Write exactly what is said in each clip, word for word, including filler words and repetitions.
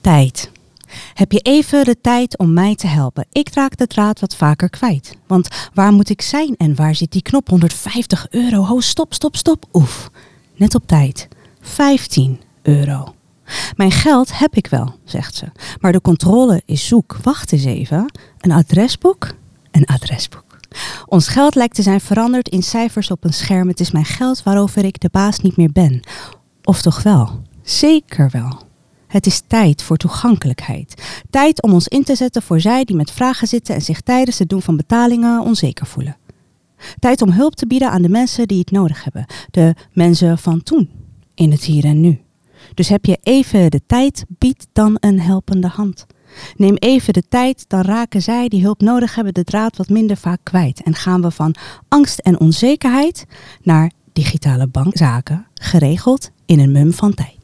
Tijd. Heb je even de tijd om mij te helpen? Ik raak de draad wat vaker kwijt. Want waar moet ik zijn en waar zit die knop? honderdvijftig euro. Ho, stop, stop, stop. Oef, net op tijd. vijftien euro. Mijn geld heb ik wel, zegt ze. Maar de controle is zoek. Wacht eens even. Een adresboek? Een adresboek. Ons geld lijkt te zijn veranderd in cijfers op een scherm. Het is mijn geld waarover ik de baas niet meer ben. Of toch wel? Zeker wel. Het is tijd voor toegankelijkheid. Tijd om ons in te zetten voor zij die met vragen zitten en zich tijdens het doen van betalingen onzeker voelen. Tijd om hulp te bieden aan de mensen die het nodig hebben. De mensen van toen, in het hier en nu. Dus heb je even de tijd, bied dan een helpende hand. Neem even de tijd, dan raken zij die hulp nodig hebben de draad wat minder vaak kwijt. En gaan we van angst en onzekerheid naar digitale bankzaken, geregeld in een mum van tijd.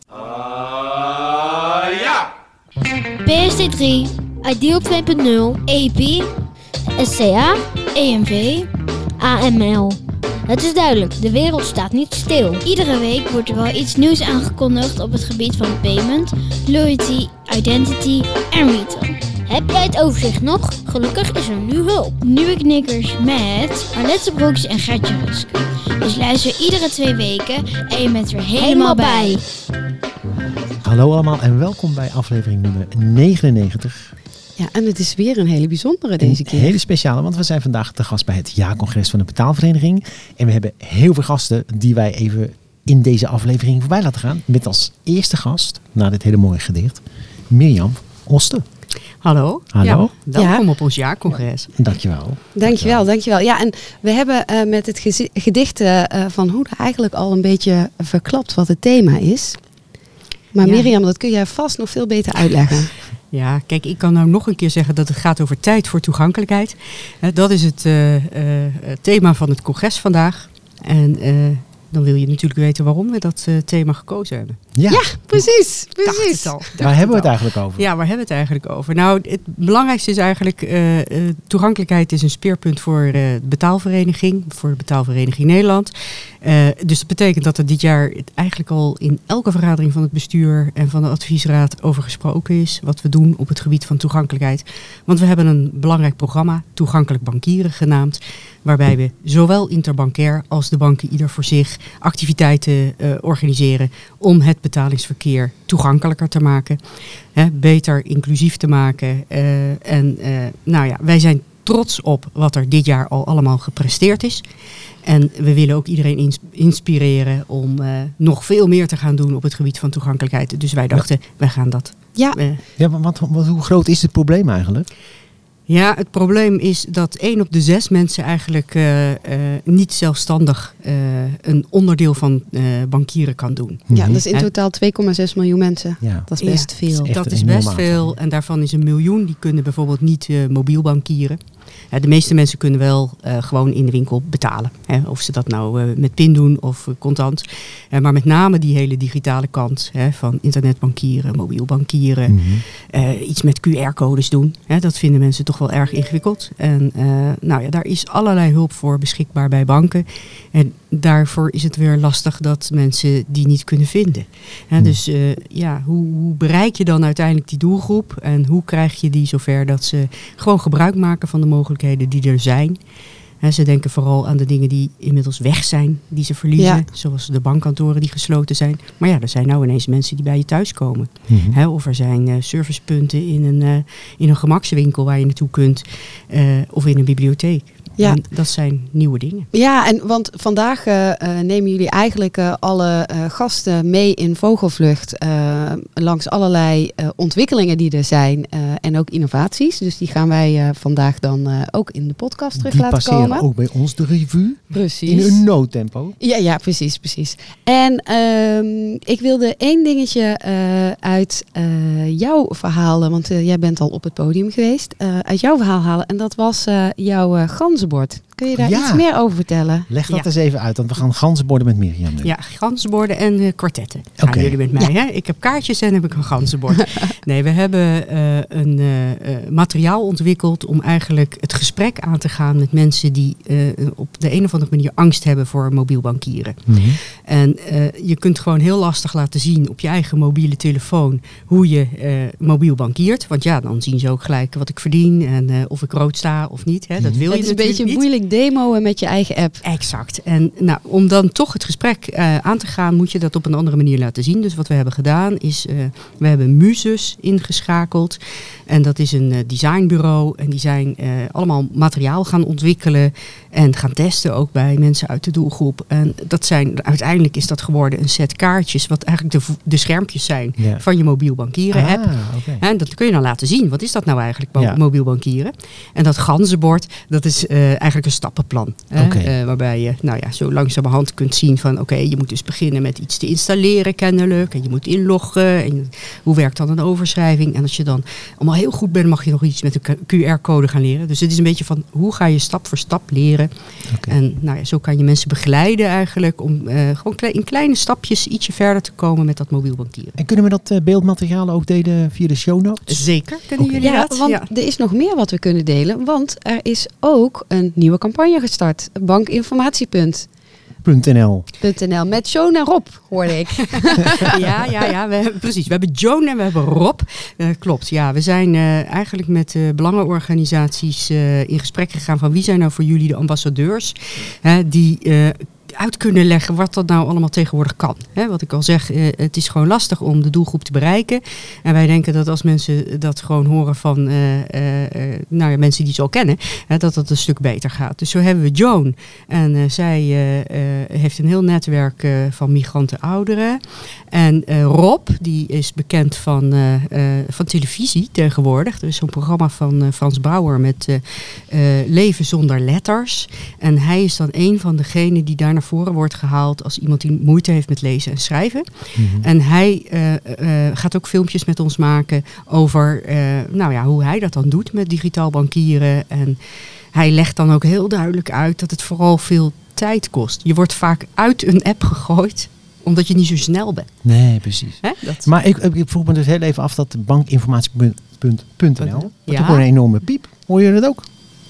P S T drie, Ideal twee punt nul, E P I, S C A, E M V, A M L. Het is duidelijk, de wereld staat niet stil. Iedere week wordt er wel iets nieuws aangekondigd op het gebied van payment, loyalty, identity en retail. Heb jij het overzicht nog? Gelukkig is er nu hulp. Nieuwe knikkers met Arlette Broeks en Gertje Rusk. Dus luister iedere twee weken en je bent er helemaal bij. Hallo allemaal en welkom bij aflevering nummer negenennegentig. Ja, en het is weer een hele bijzondere deze keer. Een hele speciale, want we zijn vandaag te gast bij het jaarcongres van de betaalvereniging. En we hebben heel veel gasten die wij even in deze aflevering voorbij laten gaan. Met als eerste gast, na dit hele mooie gedicht, Mirjam Osten. Hallo. Hallo. Ja, welkom Ja. op ons jaarcongres. Dankjewel. Dankjewel, dankjewel. Ja, en we hebben uh, met het gezi- gedicht uh, van Hoede eigenlijk al een beetje verklapt wat het thema is. Maar Ja. Mirjam, dat kun jij vast nog veel beter uitleggen. Ja, kijk, ik kan nou nog een keer zeggen dat het gaat over tijd voor toegankelijkheid. Uh, dat is het uh, uh, thema van het congres vandaag. En uh, dan wil je natuurlijk weten waarom we dat uh, thema gekozen hebben. Ja, Ja, precies. Dacht precies. het al. Dacht waar hebben we het al. eigenlijk over? Ja, waar hebben we het eigenlijk over? Nou, het belangrijkste is eigenlijk, uh, uh, toegankelijkheid is een speerpunt voor uh, de betaalvereniging, voor de betaalvereniging Nederland. Uh, dus dat betekent dat er dit jaar het eigenlijk al in elke vergadering van het bestuur en van de adviesraad over gesproken is, wat we doen op het gebied van toegankelijkheid. Want we hebben een belangrijk programma, Toegankelijk Bankieren genaamd, waarbij we zowel interbankair als de banken ieder voor zich activiteiten uh, organiseren om het betalingsverkeer toegankelijker te maken, hè, beter inclusief te maken. Uh, en uh, nou ja, wij zijn trots op wat er dit jaar al allemaal gepresteerd is. En we willen ook iedereen ins- inspireren om uh, nog veel meer te gaan doen op het gebied van toegankelijkheid. Dus wij dachten, ja. wij gaan dat. Ja, Uh, Ja, maar wat, wat, hoe groot is het probleem eigenlijk? Ja, het probleem is dat één op de zes mensen eigenlijk uh, uh, niet zelfstandig uh, een onderdeel van uh, bankieren kan doen. ja, dat is in En- totaal twee komma zes miljoen mensen. Ja. Dat is best Ja, veel. echt Dat een is enorm best aantal. veel en daarvan is een miljoen die kunnen bijvoorbeeld niet uh, mobiel bankieren. Uh, de meeste mensen kunnen wel uh, gewoon in de winkel betalen. Hè, of ze dat nou uh, met pin doen of uh, contant. Uh, maar met name die hele digitale kant, hè, van internetbankieren, mobiel bankieren, Mhm. uh, iets met Q R-codes doen. Hè, dat vinden mensen toch wel erg ingewikkeld. En uh, nou ja, daar is allerlei hulp voor beschikbaar bij banken. En daarvoor is het weer lastig dat mensen die niet kunnen vinden. Hè, Hmm. Dus uh, ja, hoe, hoe bereik je dan uiteindelijk die doelgroep? En hoe krijg je die zover dat ze gewoon gebruik maken van de mogelijkheden die er zijn? Hè, ze denken vooral aan de dingen die inmiddels weg zijn, die ze verliezen. Ja. Zoals de bankkantoren die gesloten zijn. Maar ja, er zijn nou ineens mensen die bij je thuis komen. Mhm. Hè, of er zijn uh, servicepunten in een, uh, in een gemakswinkel waar je naartoe kunt. Uh, of in een bibliotheek. Ja. En dat zijn nieuwe dingen. Ja, en want vandaag uh, uh, nemen jullie eigenlijk uh, alle uh, gasten mee in vogelvlucht uh, langs allerlei uh, ontwikkelingen die er zijn uh, en ook innovaties. Dus die gaan wij uh, vandaag dan uh, ook in de podcast terug Die laten passeren komen. ook bij ons de revue Precies. in een noodtempo. Ja, ja, precies, precies. En um, ik wilde één dingetje uh, uit uh, jouw verhaal, want uh, jij bent al op het podium geweest, uh, uit jouw verhaal halen. En dat was uh, jouw uh, ganzenbord. Kun je daar Ja. iets meer over vertellen? Leg dat Ja. eens even uit, want we gaan ganzenborden met Mirjam nu. Ja, ganzenborden en uh, kwartetten gaan Oké. jullie met mij. Hè? Ik heb kaartjes en heb ik een ganzenbord. Nee, we hebben uh, een uh, uh, materiaal ontwikkeld om eigenlijk het gesprek aan te gaan met mensen die uh, op de een of andere manier angst hebben voor mobiel bankieren. Mhm. En uh, je kunt gewoon heel lastig laten zien op je eigen mobiele telefoon hoe je uh, mobiel bankiert. Want ja, dan zien ze ook gelijk wat ik verdien en uh, of ik rood sta of niet. Hè. Dat wil het je is een natuurlijk beetje niet. moeilijk demoen met je eigen app. Exact. En nou, om dan toch het gesprek uh, aan te gaan, moet je dat op een andere manier laten zien. Dus wat we hebben gedaan is, uh, we hebben Muses ingeschakeld. En dat is een uh, designbureau. En die zijn uh, allemaal materiaal gaan ontwikkelen en gaan testen ook bij mensen uit de doelgroep. En dat zijn, uiteindelijk is dat geworden een set kaartjes, wat eigenlijk de, de schermpjes zijn Ja. van je mobiel bankieren app. Ah, okay. En dat kun je dan laten zien. Wat is dat nou eigenlijk, mo- Ja. mobiel bankieren? En dat ganzenbord, dat is uh, eigenlijk een stappenplan. Hè? Okay. Uh, waarbij je nou ja, zo langzamerhand kunt zien van oké, okay, je moet dus beginnen met iets te installeren kennelijk. En je moet inloggen. En je, hoe werkt dan een overschrijving? En als je dan allemaal heel goed bent, mag je nog iets met de Q R-code gaan leren. Dus het is een beetje van hoe ga je stap voor stap leren. Okay. En nou ja, zo kan je mensen begeleiden eigenlijk om uh, gewoon kle- in kleine stapjes ietsje verder te komen met dat mobiel bankieren. En kunnen we dat uh, beeldmateriaal ook delen via de show notes? Zeker, kunnen Oké. jullie Ja, dat? want Ja. er is nog meer wat we kunnen delen. Want er is ook een nieuwe campagne gestart. Bankinformatiepunt. .nl. .nl met Joan en Rob, hoorde ik. Ja, ja, ja. We hebben, precies. We hebben Joan en we hebben Rob. Uh, klopt, ja. We zijn uh, eigenlijk met uh, belangenorganisaties uh, in gesprek gegaan van wie zijn nou voor jullie de ambassadeurs hè, die uh, uit kunnen leggen wat dat nou allemaal tegenwoordig kan. Hè, wat ik al zeg, uh, het is gewoon lastig om de doelgroep te bereiken. En wij denken dat als mensen dat gewoon horen van uh, uh, uh, nou ja, mensen die ze al kennen, hè, dat dat een stuk beter gaat. Dus zo hebben we Joan. En uh, zij uh, uh, heeft een heel netwerk uh, van migranten ouderen. En uh, Rob, die is bekend van, uh, uh, van televisie tegenwoordig. Er is zo'n programma van uh, Frans Bauer met uh, uh, Leven zonder letters. En hij is dan een van degenen die daar naar voren wordt gehaald als iemand die moeite heeft met lezen en schrijven. Mm-hmm. En hij uh, uh, gaat ook filmpjes met ons maken over uh, nou ja, hoe hij dat dan doet met digitaal bankieren. En hij legt dan ook heel duidelijk uit dat het vooral veel tijd kost. Je wordt vaak uit een app gegooid omdat je niet zo snel bent. Nee, precies. Hè? Dat... Maar ik, ik vroeg me dus heel even af dat bankinformatie.nl. Ja. Dat hoor een enorme piep. Hoor je dat ook?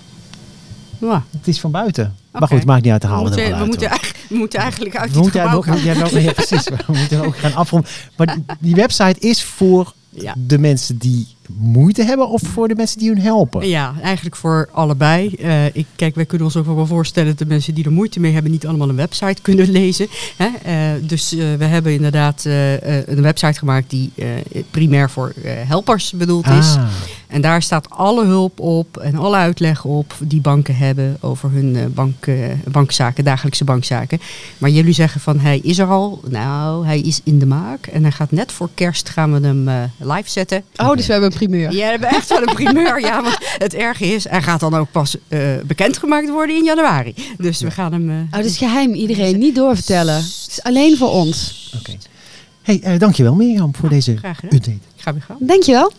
Ja. Het is van buiten. Okay. Maar goed, het maakt niet uit te We halen. moeten, er we, wel uit, moeten hoor. eigenlijk, we moeten eigenlijk uit We dit moeten gebouw ook, gaan. ja, nou, ja, precies. We moeten ook gaan afronden. Maar die website is voor Ja. de mensen die moeite hebben of voor de mensen die hun helpen? Ja, eigenlijk voor allebei. Uh, ik, kijk, wij kunnen ons ook wel voorstellen dat de mensen die er moeite mee hebben niet allemaal een website kunnen lezen. Hè? Uh, dus uh, we hebben inderdaad uh, uh, een website gemaakt die uh, primair voor uh, helpers bedoeld is. Ah. En daar staat alle hulp op en alle uitleg op die banken hebben over hun uh, bank, uh, bankzaken, dagelijkse bankzaken. Maar jullie zeggen van hij is er al. Nou, hij is in de maak en hij gaat net voor kerst gaan we hem uh, live zetten. Oh, dus we hebben een primeur. Ja, we hebben echt wel een primeur. Ja, want het erge is, hij gaat dan ook pas uh, bekendgemaakt worden in januari. Dus we gaan hem... Uh, Oh, dat is geheim. Iedereen niet doorvertellen. Het is alleen voor ons. Oké. Hey, uh, dankjewel Mirjam voor deze Graag gedaan. update. Ik ga weer gaan. Dankjewel.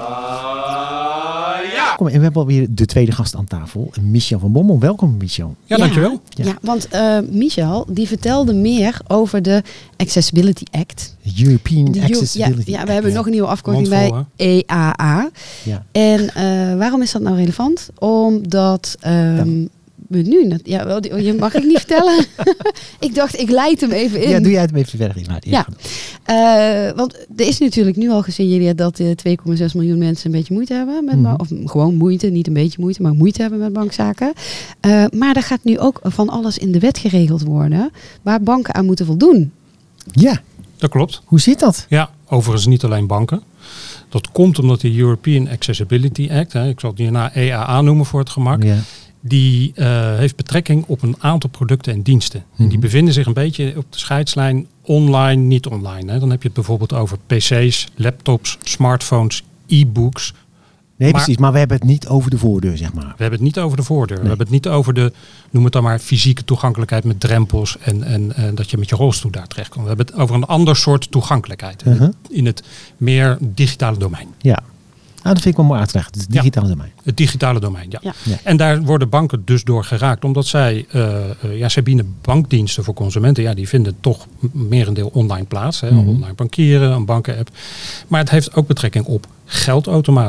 Kom, en we hebben alweer de tweede gast aan tafel, Michel van Bommel. Welkom, Michel. Ja, dankjewel. Ja. Ja, want uh, Michel, die vertelde meer over de Accessibility Act. European De Eu- Accessibility ja, ja, we Act, hebben ja. nog een nieuwe afkorting bij Mondvol, E A A. Ja. En uh, waarom is dat nou relevant? Omdat um, we nu... net- Ja, wel, die- je mag ik niet vertellen. Ik dacht, ik leid hem even in. Ja, doe jij het even verder. Ja. Ja. Uh, want er is natuurlijk nu al gesignaleerd dat uh, twee komma zes miljoen mensen een beetje moeite hebben. Met Mm-hmm. ba- of gewoon moeite, niet een beetje moeite, maar moeite hebben met bankzaken. Uh, maar er gaat nu ook van alles in de wet geregeld worden waar banken aan moeten voldoen. Ja, Dat klopt. hoe zit dat? Ja, overigens niet alleen banken. Dat komt omdat de European Accessibility Act, hè, ik zal het hierna E A A noemen voor het gemak, Ja. die uh, heeft betrekking op een aantal producten en diensten. En die Mhm. bevinden zich een beetje op de scheidslijn online, niet online. Hè. Dan heb je het bijvoorbeeld over P C's, laptops, smartphones, e-books. Nee, Maar- precies. Maar we hebben het niet over de voordeur, zeg maar. We hebben het niet over de voordeur. Nee. We hebben het niet over de, noem het dan maar, fysieke toegankelijkheid met drempels en, en, en dat je met je rolstoel daar terecht komt. We hebben het over een ander soort toegankelijkheid. In, Uh-huh. het, in het meer digitale domein. Ja. Nou, dat vind ik wel mooi uitgelegd. Het Ja. digitale domein. Het digitale domein, ja. Ja. Ja. En daar worden banken dus door geraakt. Omdat zij, uh, uh, ja, zij bieden bankdiensten voor consumenten. Ja, die vinden toch m- merendeel online plaats. Hè. Mhm. Online bankieren, een bankenapp. Maar het heeft ook betrekking op geldautomaten.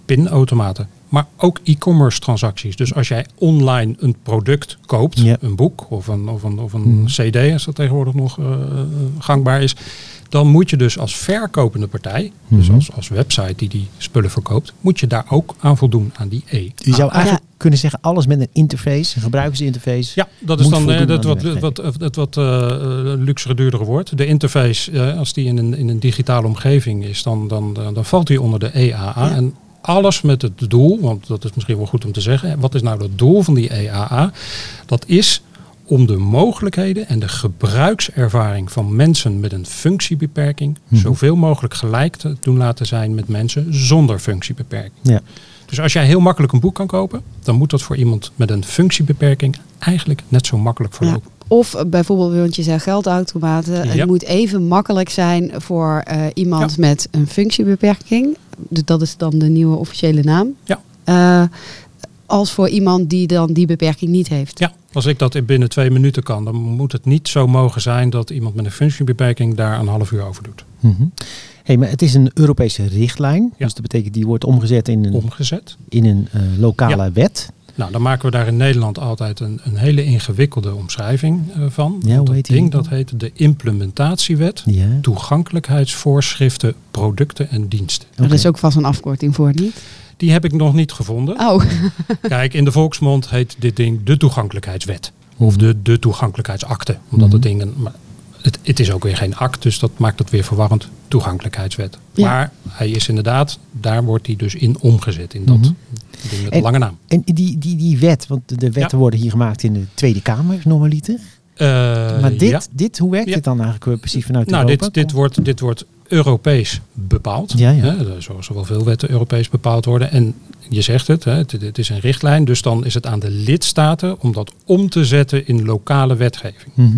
pinautomaten. Maar ook e-commerce transacties. Dus als jij online een product koopt, Ja. een boek of een, of een, of een Hmm. cd, als dat tegenwoordig nog uh, gangbaar is, dan moet je dus als verkopende partij, dus Mhm. als, als website die die spullen verkoopt, moet je daar ook aan voldoen aan die E. Je zou Ah, eigenlijk kunnen zeggen, alles met een interface, een gebruikersinterface. Ja, dat is moet dan voldoen uh, dat aan die wat, wetgeving. wat, wat, wat uh, luxere, duurdere woord. De interface, uh, als die in een, in een digitale omgeving is, dan, dan, dan, dan valt die onder de E A A. Ja. En alles met het doel, want dat is misschien wel goed om te zeggen. Wat is nou het doel van die E A A? Dat is om de mogelijkheden en de gebruikservaring van mensen met een functiebeperking Mhm. zoveel mogelijk gelijk te doen laten zijn met mensen zonder functiebeperking. Ja. Dus als jij heel makkelijk een boek kan kopen, dan moet dat voor iemand met een functiebeperking eigenlijk net zo makkelijk verlopen. Of uh, bijvoorbeeld, want je zei geldautomaten. Ja. Het moet even makkelijk zijn voor uh, iemand Ja. met een functiebeperking. Dus dat is dan de nieuwe officiële naam. Ja. Uh, als voor iemand die dan die beperking niet heeft. Ja, als ik dat in binnen twee minuten kan, dan moet het niet zo mogen zijn dat iemand met een functiebeperking daar een half uur over doet. Mhm. Hey, maar het is een Europese richtlijn. Ja. Dus dat betekent die wordt omgezet in een, Omgezet. in een uh, lokale Ja. wet. Nou, dan maken we daar in Nederland altijd een, een hele ingewikkelde omschrijving uh, van. Ja, hoe dat heet die? ding dat heet de implementatiewet Ja. toegankelijkheidsvoorschriften, producten en diensten. Er Oké. is ook vast een afkorting voor, niet? Die heb ik nog niet gevonden. Oh, Kijk, in de volksmond heet dit ding de toegankelijkheidswet. Of de, de toegankelijkheidsakte. Omdat Mhm. het ding, een, maar het, het is ook weer geen act, dus dat maakt het weer verwarrend. Toegankelijkheidswet. Ja. Maar hij is inderdaad, daar wordt hij dus in omgezet. In dat Mhm. ding met En- de lange naam. En die, die, die wet, want de wetten worden hier gemaakt in de Tweede Kamer, normaliter. Uh, Maar dit, ja. dit, hoe werkt Ja. dit dan eigenlijk uh, precies vanuit Nou, Europa? dit, dit, wordt, dit wordt Europees bepaald. Ja, ja. Hè, zoals wel veel wetten Europees bepaald worden. En je zegt het, hè, het, het is een richtlijn. Dus dan is het aan de lidstaten om dat om te zetten in lokale wetgeving. Mhm.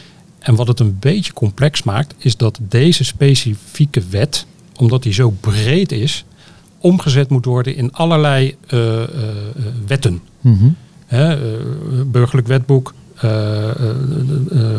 En wat het een beetje complex maakt, is dat deze specifieke wet, omdat die zo breed is, omgezet moet worden in allerlei uh, uh, uh, wetten. Mhm. Hè, uh, burgerlijk wetboek, uh, uh, uh,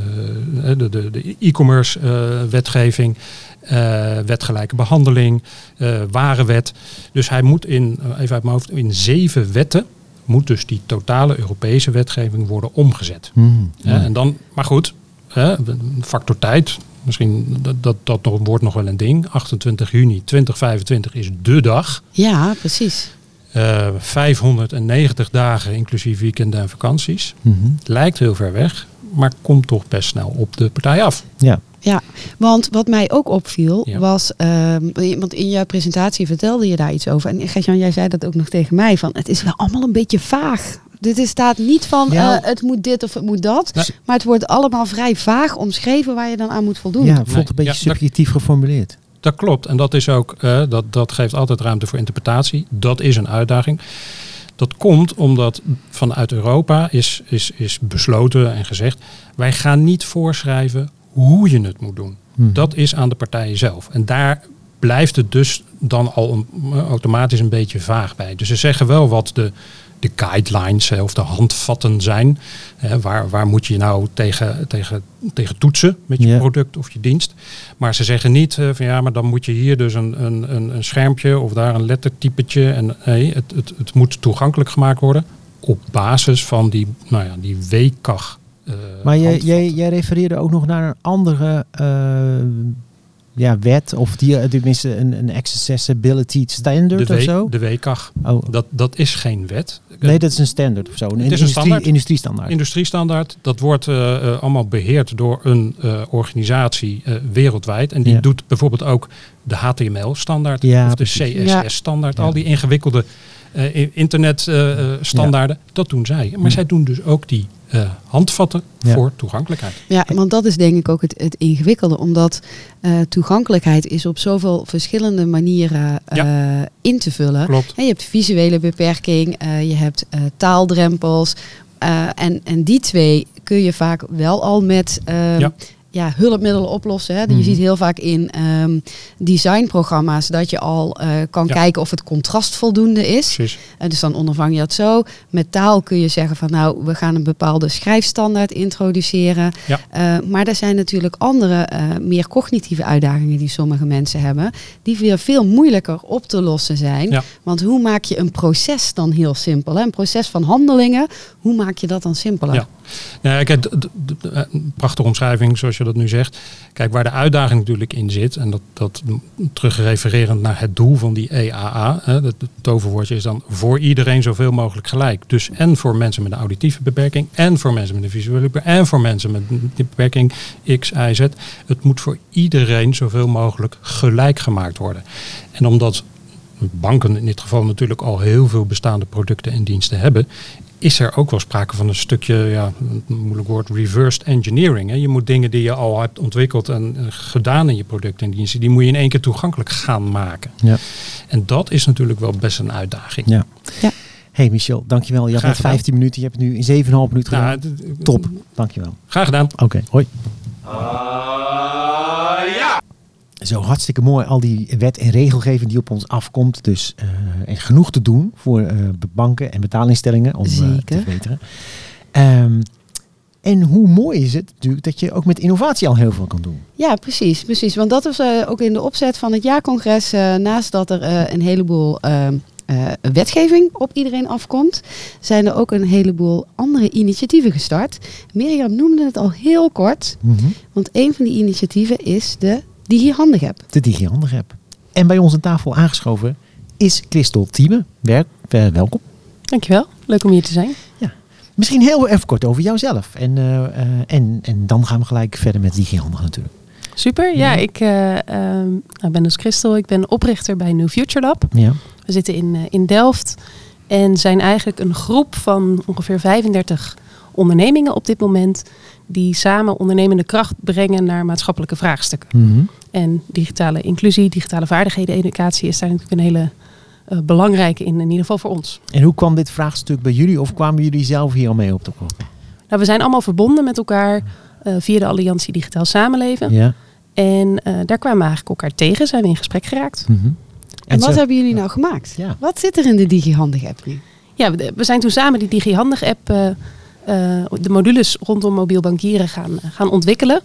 uh, de, de, de e-commerce uh, wetgeving, uh, wetgelijke behandeling, uh, warenwet. Dus hij moet in, uh, even uit mijn hoofd, in zeven wetten moet dus die totale Europese wetgeving worden omgezet. Mhm. Hè, en dan, maar goed, hè, factor tijd. Misschien dat, dat, dat nog, wordt nog wel een ding. achtentwintig juni tweeduizend vijfentwintig is de dag. ja, precies. Uh, vijfhonderdnegentig dagen inclusief weekenden en vakanties. Mhm. Lijkt heel ver weg, maar komt toch best snel op de partij af. Ja. Ja, want wat mij ook opviel Ja. was, um, want in jouw presentatie vertelde je daar iets over. En Gert-Jan, jij zei dat ook nog tegen mij, van het is wel allemaal een beetje vaag. Dit is, staat niet van Ja. uh, het moet dit of het moet dat. Nee. Maar het wordt allemaal vrij vaag omschreven waar je dan aan moet voldoen. Ja, voelt Nee, een beetje ja, dat- subjectief geformuleerd. Dat klopt. En dat is ook, uh, dat, dat geeft altijd ruimte voor interpretatie. Dat is een uitdaging. Dat komt omdat vanuit Europa is, is, is besloten en gezegd, wij gaan niet voorschrijven hoe je het moet doen. Mhm. Dat is aan de partijen zelf. En daar blijft het dus dan al een, automatisch een beetje vaag bij. Dus ze zeggen wel wat de, de guidelines hè, of de handvatten zijn. Hè, waar, waar moet je nou tegen, tegen, tegen toetsen met je Ja. product of je dienst. Maar ze zeggen niet uh, van ja, maar dan moet je hier dus een, een, een, een schermpje of daar een lettertypetje. En nee, het, het, het moet toegankelijk gemaakt worden op basis van die, nou ja, die W C A G. Uh, Maar jij, handvatten. jij, jij refereerde ook nog naar een andere uh, ja, wet, of die, uh, tenminste een, een accessibility standard de, of w, zo? de W C A G. Oh. Dat, dat is geen wet. Nee, dat is een standaard of zo. Een, is een industrie, standaard. industriestandaard. Industriestandaard, dat wordt uh, uh, allemaal beheerd door een uh, organisatie uh, wereldwijd. En die Ja. doet bijvoorbeeld ook de H T M L-standaard Ja, of de precies. C S S-standaard. Ja. Al die ingewikkelde uh, internetstandaarden, uh, dat doen zij. Maar Ja. zij doen dus ook die uh, handvatten Ja. voor toegankelijkheid. Ja, want dat is denk ik ook het, het ingewikkelde. Omdat uh, toegankelijkheid is op zoveel verschillende manieren uh, in te vullen. Klopt. En je hebt visuele beperking, uh, je hebt uh, taaldrempels. Uh, en, en die twee kun je vaak wel al met uh, Ja. ja, hulpmiddelen oplossen. Hè. Je Mm-hmm. ziet heel vaak in um, designprogramma's dat je al uh, kan ja. kijken of het contrast voldoende is. Uh, dus dan ondervang je dat zo. Met taal kun je zeggen van nou, we gaan een bepaalde schrijfstandaard introduceren. Ja. Uh, maar er zijn natuurlijk andere, uh, meer cognitieve uitdagingen die sommige mensen hebben. Die weer veel moeilijker op te lossen zijn. Ja. Want hoe maak je een proces dan heel simpel? Hè? Een proces van handelingen, hoe maak je dat dan simpeler? Ja. Nou, kijk, d- d- d- prachtige omschrijving zoals je dat nu zegt. Kijk, waar de uitdaging natuurlijk in zit, en dat, dat terugrefererend naar het doel van die E A A, hè, het toverwoordje is dan voor iedereen zoveel mogelijk gelijk. Dus en voor mensen met een auditieve beperking, en voor mensen met een visuele beperking, en voor mensen met een beperking X, Y, Z. Het moet voor iedereen zoveel mogelijk gelijk gemaakt worden. En omdat banken in dit geval natuurlijk al heel veel bestaande producten en diensten hebben, is er ook wel sprake van een stukje, ja, een moeilijk woord, reversed engineering. Hè. Je moet dingen die je al hebt ontwikkeld en uh, gedaan in je producten en diensten, die moet je in één keer toegankelijk gaan maken. Ja. En dat is natuurlijk wel best een uitdaging. Ja. Ja. Hey Michel, dankjewel. Je had net vijftien minuten, je hebt het nu in zeven komma vijf minuten gedaan. Nou, d- Top, dankjewel. Graag gedaan. Oké, okay, hoi. Uh, ja. Zo, hartstikke mooi. Al die wet en regelgeving die op ons afkomt. Dus uh, en genoeg te doen voor uh, banken en betaalinstellingen om uh, te verbeteren. Um, en hoe mooi is het natuurlijk dat je ook met innovatie al heel veel kan doen. Ja, precies. precies. Want dat is uh, ook in de opzet van het jaarcongres. Uh, naast dat er uh, een heleboel uh, uh, wetgeving op iedereen afkomt, zijn er ook een heleboel andere initiatieven gestart. Mirjam noemde het al heel kort. Mm-hmm. Want een van die initiatieven is de DigiHandig app. De DigiHandig app. En bij ons aan tafel aangeschoven is Christel Thieme. Werk, uh, welkom. Dankjewel. Leuk om hier te zijn. Ja. Misschien heel even kort over jouzelf. En, uh, uh, en, en dan gaan we gelijk verder met DigiHandig natuurlijk. Super. Ja, ja. ik uh, uh, nou, ben dus Christel. Ik ben oprichter bij New Future Lab. Ja. We zitten in, uh, in Delft. En zijn eigenlijk een groep van ongeveer vijfendertig ondernemingen op dit moment, die samen ondernemende kracht brengen naar maatschappelijke vraagstukken. Mm-hmm. En digitale inclusie, digitale vaardigheden, educatie is daar natuurlijk een hele uh, belangrijke in, in ieder geval voor ons. En hoe kwam dit vraagstuk bij jullie of kwamen jullie zelf hier al mee op de kop? Nou, we zijn allemaal verbonden met elkaar uh, via de Alliantie Digitaal Samenleven. Ja. En uh, daar kwamen we eigenlijk elkaar tegen, zijn we in gesprek geraakt. Mm-hmm. En, en wat zo, hebben jullie nou gemaakt? Ja. Wat zit er in de DigiHandig app nu? Ja, we, we zijn toen samen die DigiHandig app, uh, uh, de modules rondom mobiel bankieren gaan, uh, gaan ontwikkelen.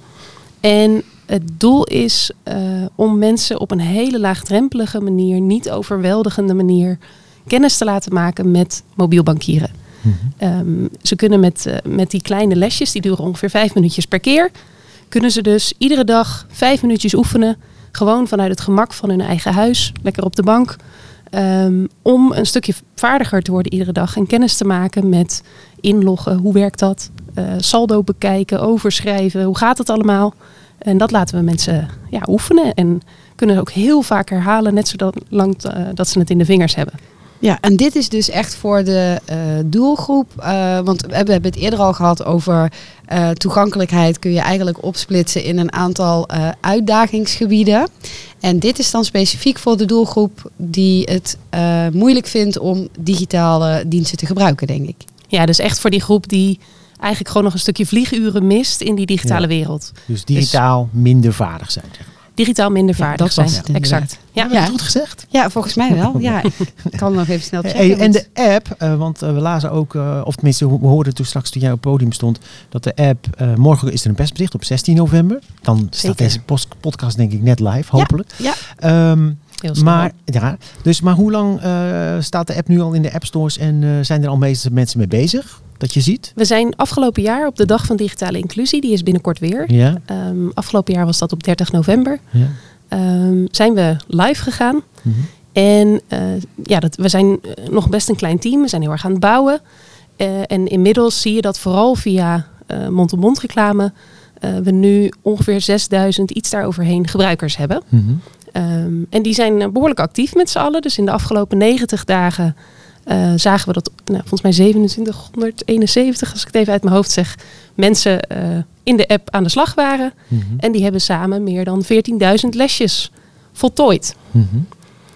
En het doel is uh, om mensen op een hele laagdrempelige manier, niet overweldigende manier, kennis te laten maken met mobiel bankieren. Mm-hmm. Um, ze kunnen met, uh, met die kleine lesjes, die duren ongeveer vijf minuutjes per keer, kunnen ze dus iedere dag vijf minuutjes oefenen, gewoon vanuit het gemak van hun eigen huis, lekker op de bank, um, om een stukje vaardiger te worden iedere dag en kennis te maken met inloggen, hoe werkt dat, uh, saldo bekijken, overschrijven, hoe gaat het allemaal? En dat laten we mensen ja, oefenen en kunnen ook heel vaak herhalen, net zolang uh, dat ze het in de vingers hebben. Ja, en dit is dus echt voor de uh, doelgroep. Uh, want we hebben het eerder al gehad over uh, toegankelijkheid. Kun je eigenlijk opsplitsen in een aantal uh, uitdagingsgebieden. En dit is dan specifiek voor de doelgroep die het uh, moeilijk vindt om digitale diensten te gebruiken, denk ik. Ja, dus echt voor die groep die eigenlijk gewoon nog een stukje vlieguren mist in die digitale ja. wereld. Dus digitaal dus minder vaardig zijn, zeg maar. Digitaal minder vaardig ja, zijn, exact. Ja, heb je het goed gezegd? Ja, volgens mij wel. Ja, ik kan nog even snel checken. Hey, en de app, uh, want uh, we lazen ook, uh, of tenminste we hoorden toen straks toen jij op het podium stond, dat de app, uh, morgen is er een persbericht op zestien november. Dan Zeker. staat deze post- podcast denk ik net live, hopelijk. Ja. ja. Um, maar, ja, dus, maar hoe lang uh, staat de app nu al in de app stores en uh, zijn er al meeste mensen mee bezig? Dat je ziet? We zijn afgelopen jaar op de Dag van Digitale Inclusie, die is binnenkort weer. Ja. Um, afgelopen jaar was dat op dertig november. Ja. Um, zijn we live gegaan. Mm-hmm. En uh, ja, dat, we zijn nog best een klein team. We zijn heel erg aan het bouwen. Uh, en inmiddels zie je dat vooral via uh, mond-op-mond reclame uh, we nu ongeveer zesduizend iets daaroverheen gebruikers hebben. Mm-hmm. Um, en die zijn behoorlijk actief met z'n allen. Dus in de afgelopen negentig dagen Uh, zagen we dat nou, volgens mij zevenentwintighonderdeenenzeventig, als ik het even uit mijn hoofd zeg, mensen uh, in de app aan de slag waren. Mm-hmm. En die hebben samen meer dan veertienduizend lesjes voltooid. Mm-hmm.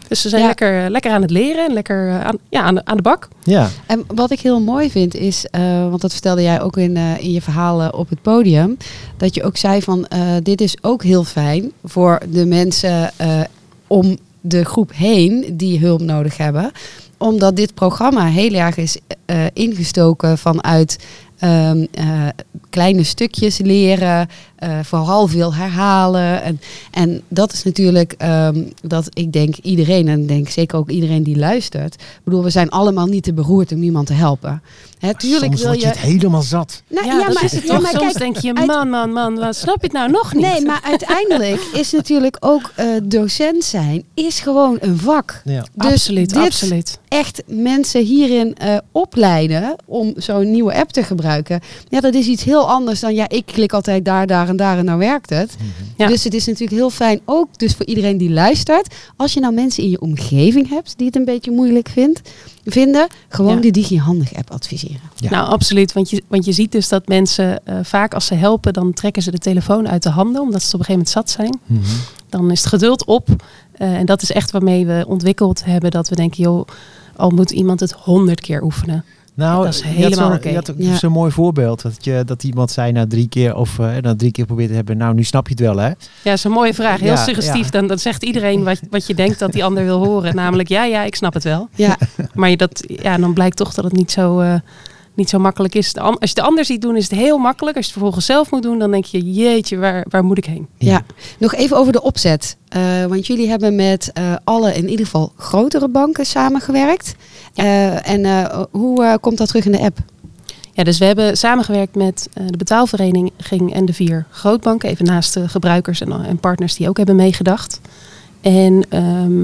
Dus ze zijn Ja. lekker, lekker aan het leren en lekker uh, aan, ja, aan, de, aan de bak. Ja. En wat ik heel mooi vind is, uh, want dat vertelde jij ook in, uh, in je verhaal uh, op het podium, dat je ook zei van uh, dit is ook heel fijn voor de mensen uh, om de groep heen die hulp nodig hebben. Omdat dit programma heel erg is uh, ingestoken vanuit um, uh, kleine stukjes leren, uh, vooral veel herhalen. En, en dat is natuurlijk um, dat ik denk iedereen, en ik denk zeker ook iedereen die luistert. Ik bedoel, we zijn allemaal niet te beroerd om iemand te helpen. Hè, tuurlijk Soms wil word je je... het helemaal zat. Nou, Ja, dat maar, is het ja, toch. maar Soms kijk, denk je, uit- man, man, man, wat snap je het nou nog niet? Nee, maar uiteindelijk is natuurlijk ook uh, docent zijn is gewoon een vak. Ja. Dus absoluut, dit absoluut. echt mensen hierin uh, opleiden om zo'n nieuwe app te gebruiken. Ja, dat is iets heel anders dan ja, ik klik altijd daar, daar en daar en nou werkt het. Ja. Dus het is natuurlijk heel fijn ook dus voor iedereen die luistert. Als je nou mensen in je omgeving hebt die het een beetje moeilijk vindt, vinden, gewoon Ja. die DigiHandig app adviseren. Ja. Nou, absoluut. Want je, want je ziet dus dat mensen uh, vaak als ze helpen, dan trekken ze de telefoon uit de handen, omdat ze op een gegeven moment zat zijn. Mhm. Dan is het geduld op. Uh, en dat is echt waarmee we ontwikkeld hebben dat we denken, joh, al moet iemand het honderd keer oefenen. Nou, Dat is je had helemaal zo'n- oké. je had ook Ja. zo'n mooi voorbeeld. Dat, je, dat iemand zei na drie keer of uh, na drie keer probeert te hebben. Nou, nu snap je het wel, hè? Ja, dat is een mooie vraag. Heel Ja, suggestief. ja. Dan, dan zegt iedereen wat, wat je denkt dat die ander wil horen. Namelijk, ja, ja, ik snap het wel. Ja, Maar je dat, ja, dan blijkt toch dat het niet zo, uh, niet zo makkelijk is. De an- Als je de ander ziet doen, is het heel makkelijk. Als je het vervolgens zelf moet doen, dan denk je, jeetje, waar, waar moet ik heen? ja. Nog even over de opzet. Uh, want jullie hebben met uh, alle, in ieder geval grotere banken samengewerkt. Uh, en uh, hoe uh, komt dat terug in de app? Ja, dus we hebben samengewerkt met uh, de betaalvereniging en de vier grootbanken. Even naast de gebruikers en, en partners die ook hebben meegedacht. En um,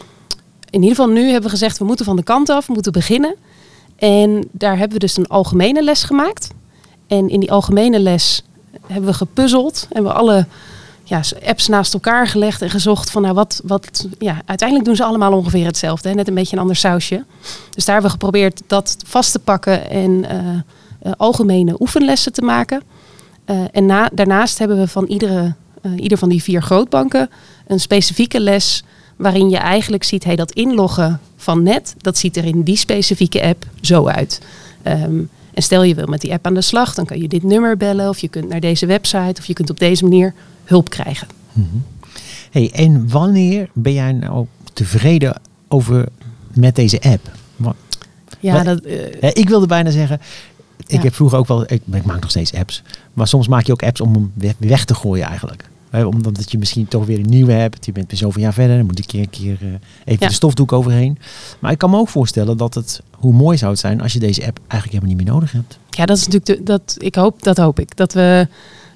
in ieder geval nu hebben we gezegd, we moeten van de kant af, we moeten beginnen. En daar hebben we dus een algemene les gemaakt. En in die algemene les hebben we gepuzzeld. En we alle ja, apps naast elkaar gelegd en gezocht van nou wat, wat ja, uiteindelijk doen ze allemaal ongeveer hetzelfde. Hè? Net een beetje een ander sausje. Dus daar hebben we geprobeerd dat vast te pakken en uh, uh, algemene oefenlessen te maken. Uh, en na, daarnaast hebben we van iedere, uh, ieder van die vier grootbanken een specifieke les waarin je eigenlijk ziet, hey, dat inloggen van net, dat ziet er in die specifieke app zo uit. Um, en stel je wil met die app aan de slag, dan kan je dit nummer bellen of je kunt naar deze website of je kunt op deze manier hulp krijgen. Mm-hmm. Hey, en wanneer ben jij nou tevreden over met deze app? Wat, Ja, wat, dat, uh, ja, ik wilde bijna zeggen, ik Ja. heb vroeger ook wel, ik, ik maak nog steeds apps, maar soms maak je ook apps om hem weg, weg te gooien eigenlijk. He, omdat je misschien toch weer een nieuwe hebt. Je bent weer zoveel jaar verder. Dan moet ik een keer, een keer uh, even Ja. de stofdoek overheen. Maar ik kan me ook voorstellen dat het, hoe mooi zou het zijn als je deze app eigenlijk helemaal niet meer nodig hebt. ja, dat is natuurlijk, de, dat, ik hoop, dat hoop ik. Dat we,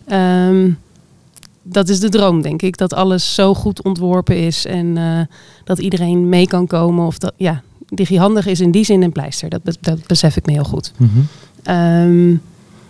um, dat is de droom, denk ik. Dat alles zo goed ontworpen is en uh, dat iedereen mee kan komen. Of dat, ja, DigiHandig is in die zin een pleister. Dat, dat besef ik me heel goed. Mm-hmm. Um,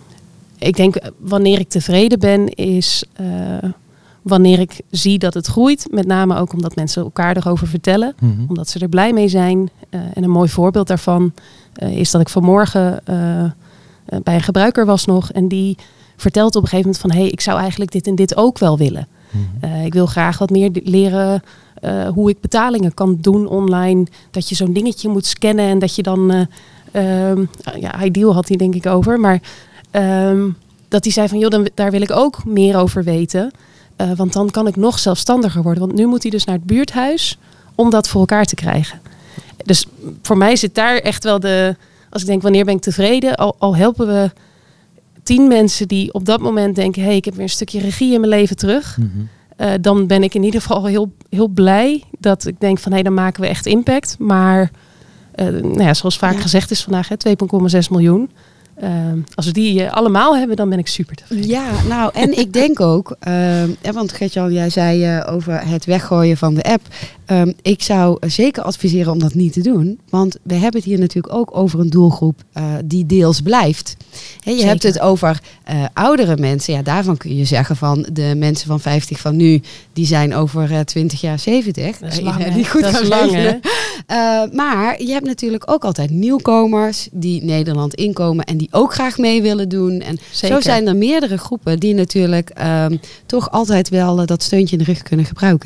ik denk, wanneer ik tevreden ben, is uh, wanneer ik zie dat het groeit. Met name ook omdat mensen elkaar erover vertellen. Mm-hmm. Omdat ze er blij mee zijn. Uh, en een mooi voorbeeld daarvan uh, is dat ik vanmorgen uh, uh, bij een gebruiker was nog. En die vertelt op een gegeven moment van, hé, hey, ik zou eigenlijk dit en dit ook wel willen. Mm-hmm. Uh, ik wil graag wat meer d- leren uh, hoe ik betalingen kan doen online. Dat je zo'n dingetje moet scannen en dat je dan... Uh, um, ja, Ideal had hij denk ik over. Maar um, dat hij zei van, joh, dan, daar wil ik ook meer over weten. Uh, want dan kan ik nog zelfstandiger worden. Want nu moet hij dus naar het buurthuis om dat voor elkaar te krijgen. Dus voor mij zit daar echt wel de... Als ik denk, wanneer ben ik tevreden? Al, al helpen we tien mensen die op dat moment denken... hé, hey, ik heb weer een stukje regie in mijn leven terug. Mm-hmm. Uh, dan ben ik in ieder geval heel, heel blij dat ik denk van... hé, hey, dan maken we echt impact. Maar uh, nou ja, zoals vaak Ja. gezegd is vandaag, hè, twee komma zes miljoen... Uh, als we die uh, allemaal hebben, dan ben ik super tevreden. Ja, nou, en ik denk ook, uh, want Gertjan, jij zei uh, over het weggooien van de app. Um, ik zou zeker adviseren om dat niet te doen. Want we hebben het hier natuurlijk ook over een doelgroep uh, die deels blijft. He, je Zeker. hebt het over uh, oudere mensen. Ja, daarvan kun je zeggen van de mensen van vijftig van nu, die zijn over uh, twintig jaar zeventig. Dat is Uh, lang, die hè? goed Dat kan is lang, hè? rekenen. Uh, maar je hebt natuurlijk ook altijd nieuwkomers die Nederland inkomen en die ook graag mee willen doen. En Zeker. zo zijn er meerdere groepen die natuurlijk um, toch altijd wel uh, dat steuntje in de rug kunnen gebruiken.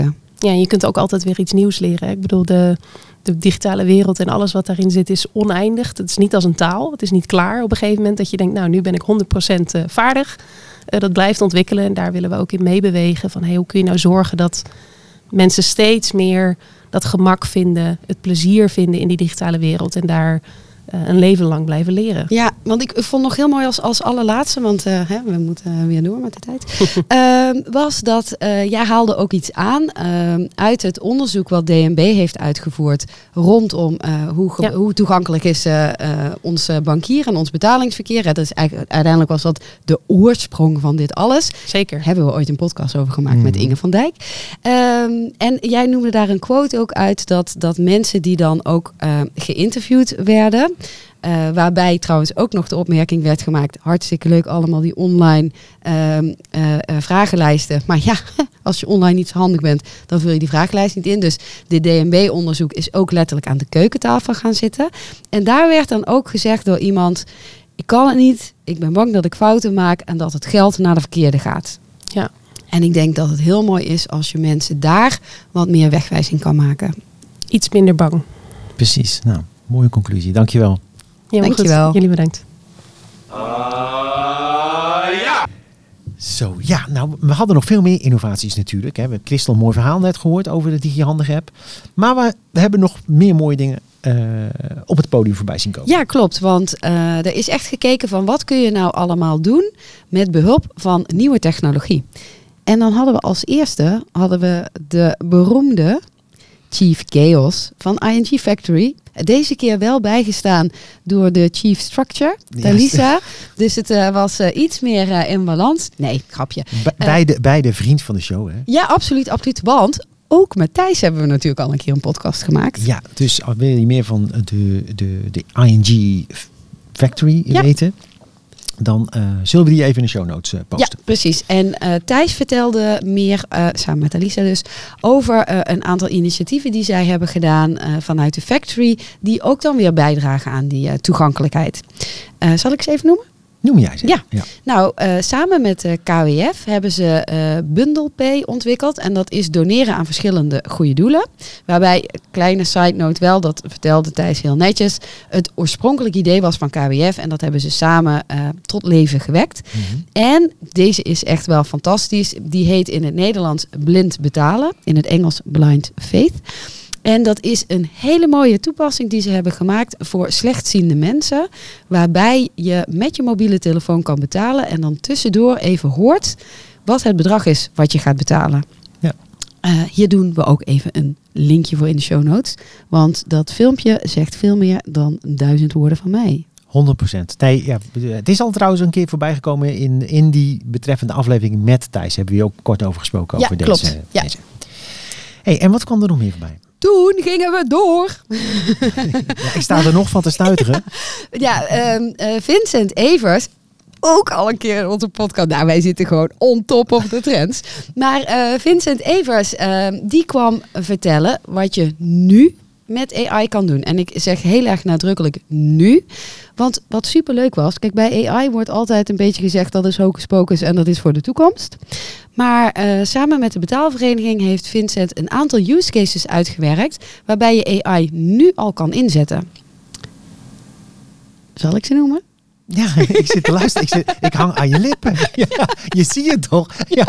Ja, en je kunt ook altijd weer iets nieuws leren. Ik bedoel, de, de digitale wereld en alles wat daarin zit is oneindig. Het is niet als een taal. Het is niet klaar op een gegeven moment dat je denkt, nou, nu ben ik honderd procent vaardig. Uh, dat blijft ontwikkelen en daar willen we ook in meebewegen. Van, hey, hoe kun je nou zorgen dat mensen steeds meer dat gemak vinden, het plezier vinden in die digitale wereld en daar uh, een leven lang blijven leren. Ja, want ik vond nog heel mooi als, als allerlaatste, want uh, hè, we moeten weer door met de tijd. uh, was dat, uh, jij haalde ook iets aan uh, uit het onderzoek wat D N B heeft uitgevoerd rondom uh, hoe, ge- ja. hoe toegankelijk is uh, uh, ons bankier en ons betalingsverkeer. Dat is eigenlijk, uiteindelijk was dat de oorsprong van dit alles. Zeker. Hebben we ooit een podcast over gemaakt mm. met Inge van Dijk. Um, en jij noemde daar een quote ook uit dat, dat mensen die dan ook uh, geïnterviewd werden. Uh, waarbij trouwens ook nog de opmerking werd gemaakt. Hartstikke leuk allemaal die online uh, uh, uh, vragenlijsten. Maar ja, als je online niet zo handig bent, dan vul je die vragenlijst niet in. Dus dit D N B-onderzoek is ook letterlijk aan de keukentafel gaan zitten. En daar werd dan ook gezegd door iemand, ik kan het niet, ik ben bang dat ik fouten maak en dat het geld naar de verkeerde gaat. Ja. En ik denk dat het heel mooi is als je mensen daar wat meer wegwijzing kan maken. Iets minder bang. Precies, nou, mooie conclusie. Dankjewel. Ja, Dankjewel. Goed. Jullie bedankt. Uh, ja. Zo, ja, nou, we hadden nog veel meer innovaties natuurlijk. Hè. We hebben Christel een mooi verhaal net gehoord over de DigiHandig app. Maar we, we hebben nog meer mooie dingen uh, op het podium voorbij zien komen. Ja, klopt. Want uh, er is echt gekeken van wat kun je nou allemaal doen met behulp van nieuwe technologie. En dan hadden we als eerste hadden we de beroemde Chief Chaos van I N G Factory. Deze keer wel bijgestaan door de Chief Structure, Talisa. Yes. Dus het uh, was uh, iets meer uh, in balans. Nee, grapje. Be- beide, uh, beide vriend van de show, hè? Ja, absoluut, absoluut. Want ook met Thijs hebben we natuurlijk al een keer een podcast gemaakt. Ja, dus wil je meer van de, de, de I N G Factory ja. weten? Dan uh, zullen we die even in de show notes uh, posten. Ja, precies. En uh, Thijs vertelde meer, uh, samen met Alisa dus, over uh, een aantal initiatieven die zij hebben gedaan uh, vanuit de factory, die ook dan weer bijdragen aan die uh, toegankelijkheid. Uh, zal ik ze even noemen? Noem jij ze. Ja. ja. Nou, uh, samen met de K W F hebben ze uh, Bundle Pay ontwikkeld. En dat is doneren aan verschillende goede doelen. Waarbij, kleine side note wel, dat vertelde Thijs heel netjes. Het oorspronkelijk idee was van K W F. En dat hebben ze samen uh, tot leven gewekt. Mm-hmm. En deze is echt wel fantastisch. Die heet in het Nederlands Blind Betalen. In het Engels Blind Faith. En dat is een hele mooie toepassing die ze hebben gemaakt voor slechtziende mensen. Waarbij je met je mobiele telefoon kan betalen en dan tussendoor even hoort wat het bedrag is wat je gaat betalen. Ja. Uh, hier doen we ook even een linkje voor in de show notes. Want dat filmpje zegt veel meer dan duizend woorden van mij. honderd procent. Nee, ja, het is al trouwens een keer voorbij gekomen in, in die betreffende aflevering met Thijs. Hebben we hier ook kort over gesproken. Ja, over klopt. Deze, ja. deze. Hey, en wat kwam er nog meer voorbij? Toen gingen we door. Ja, ik sta er nog van te stuiteren. Ja, um, uh, Vincent Evers, ook al een keer in onze podcast. Nou, wij zitten gewoon on top of de trends. Maar uh, Vincent Evers, uh, die kwam vertellen wat je nu met A I kan doen. En ik zeg heel erg nadrukkelijk nu. Want wat superleuk was, kijk, bij A I wordt altijd een beetje gezegd dat is hocus pocus en dat is voor de toekomst. Maar uh, samen met de betaalvereniging heeft Vincent een aantal use cases uitgewerkt waarbij je A I nu al kan inzetten. Zal ik ze noemen? Ja, ik zit te luisteren. Ik, zit, ik hang aan je lippen. Ja, je ziet het toch? Ja.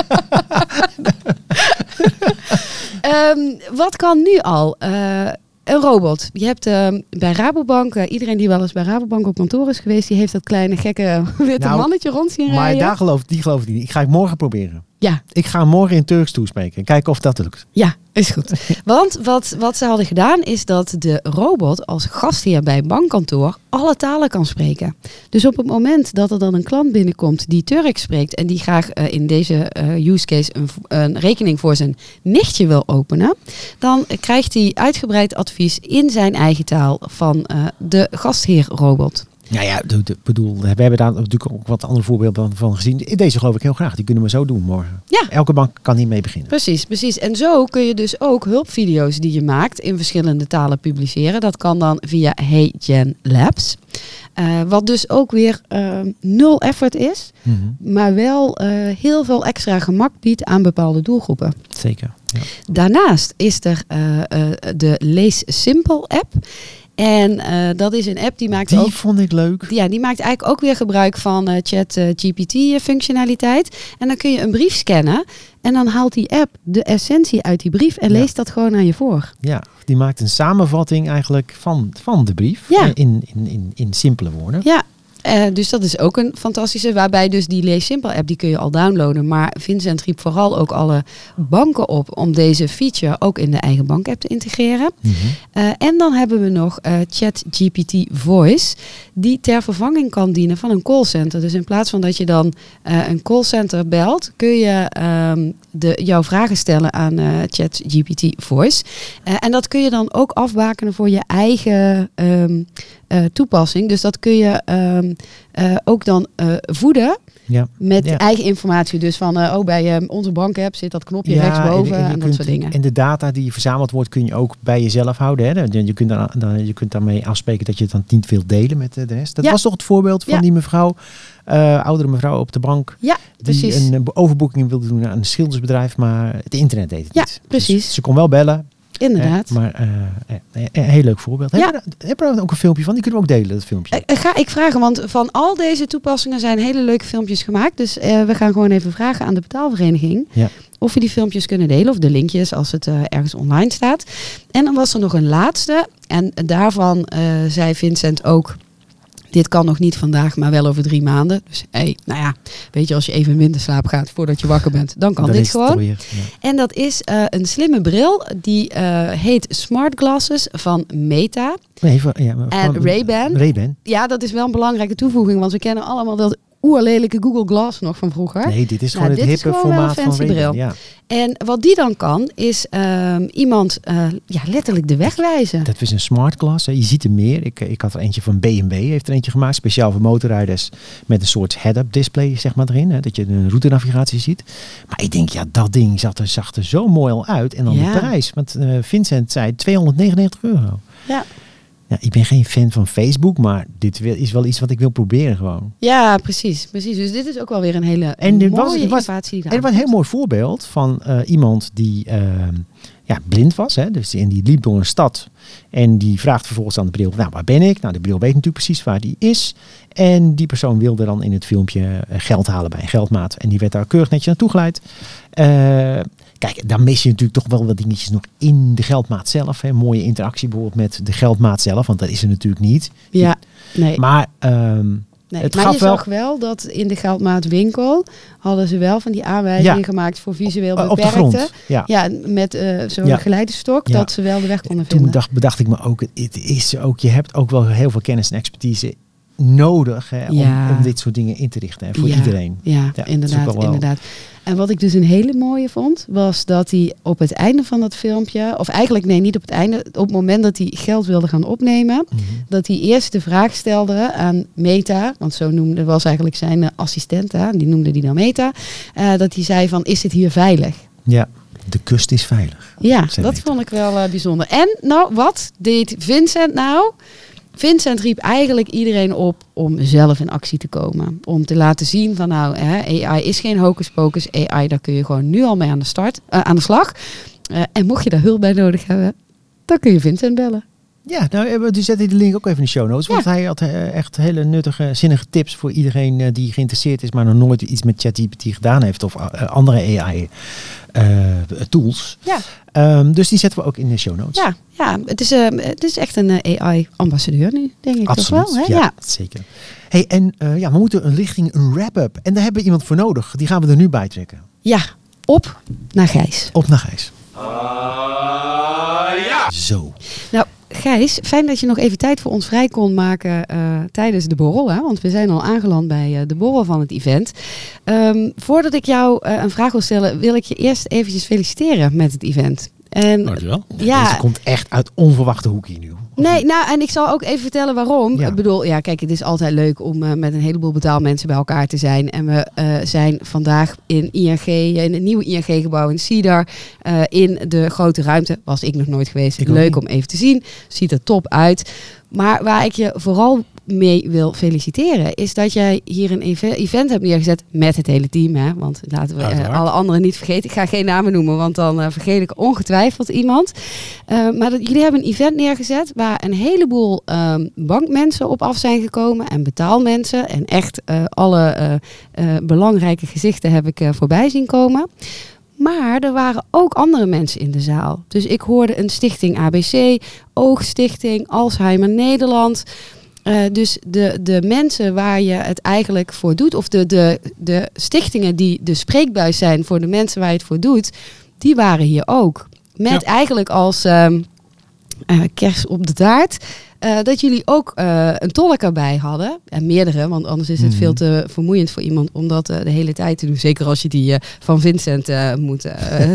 um, wat kan nu al? Uh, Een robot. Je hebt uh, bij Rabobank, uh, iedereen die wel eens bij Rabobank op kantoor is geweest, die heeft dat kleine gekke witte nou, mannetje rond zien rijden. Maar daar geloof, die geloof ik niet. Ik ga het morgen proberen. Ja. Ik ga morgen in Turks toespreken en kijken of dat lukt. Ja, is goed. Want wat, wat ze hadden gedaan is dat de robot als gastheer bij een bankkantoor alle talen kan spreken. Dus op het moment dat er dan een klant binnenkomt die Turks spreekt en die graag uh, in deze uh, use case een, een rekening voor zijn nichtje wil openen, dan krijgt hij uitgebreid advies in zijn eigen taal van uh, de gastheerrobot. Nou ja, de, de, bedoel, we hebben daar natuurlijk ook wat andere voorbeelden van gezien. Deze geloof ik heel graag. Die kunnen we zo doen morgen. Ja. Elke bank kan hiermee beginnen. Precies, precies. En zo kun je dus ook hulpvideo's die je maakt in verschillende talen publiceren. Dat kan dan via HeyGen Labs. Uh, wat dus ook weer uh, nul effort is, Mm-hmm. maar wel uh, heel veel extra gemak biedt aan bepaalde doelgroepen. Zeker. Ja. Daarnaast is er uh, uh, de Lees Simpel app. En uh, dat is een app die maakt Die ook... vond ik leuk. Ja, die maakt eigenlijk ook weer gebruik van uh, Chat uh, G P T uh, functionaliteit. En dan kun je een brief scannen. En dan haalt die app de essentie uit die brief en Ja. leest dat gewoon aan je voor. Ja, die maakt een samenvatting eigenlijk van, van de brief. Ja. eh, In, in, in, in simpele woorden. Ja, uh, dus dat is ook een fantastische. Waarbij dus die Lees Simpel app, die kun je al downloaden. Maar Vincent riep vooral ook alle banken op om deze feature ook in de eigen bankapp te integreren. Mhm. Uh, en dan hebben we nog uh, Chat G P T Voice, die ter vervanging kan dienen van een callcenter. Dus in plaats van dat je dan uh, een callcenter belt, kun je um, de, jouw vragen stellen aan uh, Chat G P T Voice. Uh, en dat kun je dan ook afbakenen voor je eigen um, uh, toepassing. Dus dat kun je um, uh, ook dan uh, voeden. Ja. Met Ja. eigen informatie. Dus van, uh, oh, bij uh, onze bankapp zit dat knopje rechtsboven en, en, je dat kunt- soort dingen. En de data die verzameld wordt kun je ook bij jezelf houden. Hè? Je, je, kunt dan, dan, je kunt daarmee afspreken dat je het dan niet wilt delen met de rest. Dat Ja. was toch het voorbeeld van Ja. die mevrouw, uh, oudere mevrouw op de bank. Ja, Die precies. een uh, overboeking wilde doen aan een schildersbedrijf, maar het internet deed het Ja, niet. precies. Dus ze kon wel bellen. Inderdaad. Eh, maar uh, eh, een heel leuk voorbeeld. Ja. Hebben we heb er ook een filmpje van? Die kunnen we ook delen, dat filmpje. Uh, ga ik vragen, want van al deze toepassingen zijn hele leuke filmpjes gemaakt. Dus uh, we gaan gewoon even vragen aan de betaalvereniging Ja. of we die filmpjes kunnen delen. Of de linkjes als het uh, ergens online staat. En dan was er nog een laatste. En daarvan uh, zei Vincent ook, dit kan nog niet vandaag, maar wel over drie maanden. Dus hey, nou ja, weet je, als je even in winterslaap gaat voordat je wakker bent, dan kan Dan dit is het gewoon. alweer, ja. En dat is uh, een slimme bril die uh, heet Smart Glasses van Meta. Nee, van, ja, maar En van- Ray-Ban. Ray-Ban. Ja, dat is wel een belangrijke toevoeging, want we kennen allemaal dat oerlelijke Google Glass nog van vroeger. Nee, dit is Nou, gewoon het dit is hippe gewoon wel een formaat van fancy Ray-Ban. bril. Ja. En wat die dan kan, is um, iemand uh, ja, letterlijk de weg wijzen. Dat is een smart glass. Hè. Je ziet er meer. Ik, ik had er eentje van B en B, heeft er eentje gemaakt. Speciaal voor motorrijders met een soort head-up display zeg maar, erin. Hè, dat je een routenavigatie ziet. Maar ik denk, ja, dat ding zag er, zag er zo mooi al uit. En dan Ja. de prijs. Want uh, Vincent zei tweehonderdnegenennegentig euro. Ja. Ja, ik ben geen fan van Facebook, maar dit wil- is wel iets wat ik wil proberen gewoon. Ja, precies, precies. Dus dit is ook wel weer een hele En dit mooie was- het was- innovatie. die En er was een heel mooi voorbeeld van uh, iemand die uh, ja, blind was. Hè? Dus, en die liep door een stad. En die vraagt vervolgens aan de bril, nou, waar ben ik? Nou, de bril weet natuurlijk precies waar die is. En die persoon wilde dan in het filmpje uh, geld halen bij een geldmaat. En die werd daar keurig netjes naartoe geleid. Uh, kijk, dan mis je natuurlijk toch wel wat dingetjes nog in de geldmaat zelf. Hè? Mooie interactie bijvoorbeeld met de geldmaat zelf. Want dat is er natuurlijk niet. Ja, nee. Maar... Um, Nee, het maar gaf je wel- zag wel dat in de geldmaatwinkel hadden ze wel van die aanwijzingen Ja. gemaakt voor visueel uh, op de beperkten. grond. Ja. Ja, met uh, zo'n Ja. geleidestok, Ja. dat ze wel de weg konden Toen vinden. dacht, bedacht ik me ook, het is ook, je hebt ook wel heel veel kennis en expertise nodig hè, om, Ja. om dit soort dingen in te richten. Hè, voor Ja. iedereen. Ja, Ja, dat is inderdaad, ook wel wel- inderdaad. En wat ik dus een hele mooie vond, was dat hij op het einde van dat filmpje, of eigenlijk nee, niet op het einde, op het moment dat hij geld wilde gaan opnemen, Mhm. dat hij eerst de vraag stelde aan Meta, want zo noemde, was eigenlijk zijn uh, assistent, hè, die noemde die dan Meta, uh, dat hij zei van, is het hier veilig? Ja, de kust is veilig. Ja, Zei dat Meta. vond ik wel uh, bijzonder. En nou, wat deed Vincent nou? Vincent riep eigenlijk iedereen op om zelf in actie te komen. Om te laten zien van nou, hè, A I is geen hocus pocus. A I, daar kun je gewoon nu al mee aan de, start, uh, aan de slag. Uh, en mocht je daar hulp bij nodig hebben, dan kun je Vincent bellen. Ja, nou, we dus zetten die link ook even in de show notes. Want Ja. hij had uh, echt hele nuttige, zinnige tips voor iedereen uh, die geïnteresseerd is, maar nog nooit iets met ChatGPT gedaan heeft of uh, andere A I uh, tools. Ja. Um, dus die zetten we ook in de show notes. Ja, ja het, is, uh, het is echt een uh, A I-ambassadeur nu, denk ik Absoluut, toch wel. Hè? ja, Ja. zeker. Hey, en uh, ja, we moeten een richting een wrap-up. En daar hebben we iemand voor nodig. Die gaan we er nu bij trekken. ja, op naar Gijs. Op naar Gijs. ja. Zo. Nou, Gijs, fijn dat je nog even tijd voor ons vrij kon maken uh, tijdens de borrel. Hè? Want we zijn al aangeland bij uh, de borrel van het event. Um, voordat ik jou uh, een vraag wil stellen, wil ik je eerst eventjes feliciteren met het event. En, Dankjewel. ja, Deze komt echt uit onverwachte hoek hier nu. nee, nou, en ik zal ook even vertellen waarom. Ja. Ik bedoel, ja, kijk, het is altijd leuk om uh, met een heleboel betaalmensen bij elkaar te zijn. En we uh, zijn vandaag in I N G, in het nieuwe I N G-gebouw in Cedar, uh, in de grote ruimte. Was ik nog nooit geweest. Ik ook Leuk niet. om even te zien. Ziet er top uit. Maar waar ik je vooral mee wil feliciteren, is dat jij hier een ev- event hebt neergezet met het hele team. Hè? Want laten we uh, alle anderen niet vergeten. Ik ga geen namen noemen, want dan uh, vergeet ik ongetwijfeld iemand. Uh, maar dat, jullie hebben een event neergezet waar een heleboel um, bankmensen op af zijn gekomen en betaalmensen. En echt uh, alle uh, uh, belangrijke gezichten heb ik uh, voorbij zien komen. Maar er waren ook andere mensen in de zaal. Dus ik hoorde een stichting A B C, Oogstichting, Alzheimer Nederland. Uh, dus de, de mensen waar je het eigenlijk voor doet, of de, de, de stichtingen die de spreekbuis zijn voor de mensen waar je het voor doet, die waren hier ook. Met ja. eigenlijk als um, uh, kers op de taart. Uh, dat jullie ook uh, een tolk erbij hadden. En meerdere, want anders is het mm-hmm. veel te vermoeiend voor iemand om dat uh, de hele tijd te doen. Zeker als je die uh, van Vincent uh, moet uh,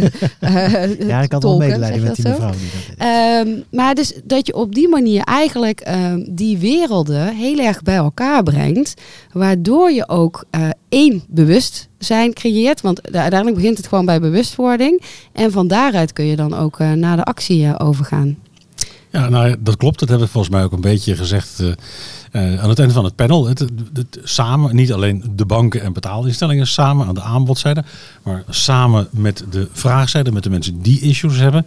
uh, Ja, ik had wel medelijden met die mevrouw. Um, maar dus dat je op die manier eigenlijk um, die werelden heel erg bij elkaar brengt. Waardoor je ook uh, één bewustzijn creëert. Want de, uiteindelijk begint het gewoon bij bewustwording. En van daaruit kun je dan ook uh, naar de actie uh, overgaan. Ja, nou, dat klopt. Dat hebben we volgens mij ook een beetje gezegd uh, uh, aan het einde van het panel. Het, het, het, samen, niet alleen de banken en betaalinstellingen samen aan de aanbodzijde, maar samen met de vraagzijde, met de mensen die issues hebben.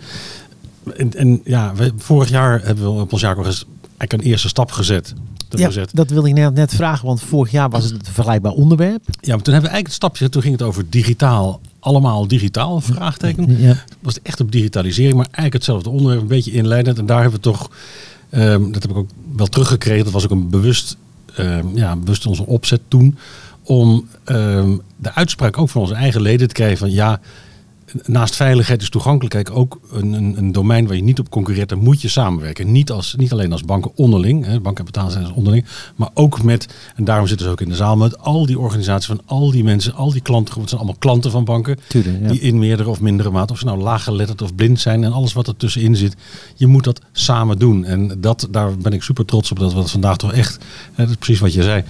En, en ja, we, vorig jaar hebben we op ons jaarcongres eigenlijk een eerste stap gezet. Ja, gezet. Dat wilde ik net, net vragen, want vorig jaar was het een vergelijkbaar onderwerp. Ja, maar toen hebben we eigenlijk het stapje gezet. Toen ging het over digitaal. Allemaal digitaal, vraagteken. Ja. Het was echt op digitalisering, maar eigenlijk hetzelfde onderwerp, een beetje inleidend. En daar hebben we toch, um, dat heb ik ook wel teruggekregen, dat was ook een bewust, um, ja, bewust onze opzet toen, om um, de uitspraak ook van onze eigen leden te krijgen van ja, naast veiligheid is toegankelijkheid ook een, een, een domein waar je niet op concurreert. Dan moet je samenwerken. Niet, als, niet alleen als banken onderling, hè, banken en betaalcentrums onderling, maar ook met, en daarom zitten ze ook in de zaal, met al die organisaties van al die mensen, al die klanten. Het zijn allemaal klanten van banken. Tuurlijk, ja. Die in meerdere of mindere mate, of ze nou laaggeletterd of blind zijn en alles wat er tussenin zit. Je moet dat samen doen. En dat, daar ben ik super trots op dat we dat vandaag toch echt, hè, dat is precies wat je zei,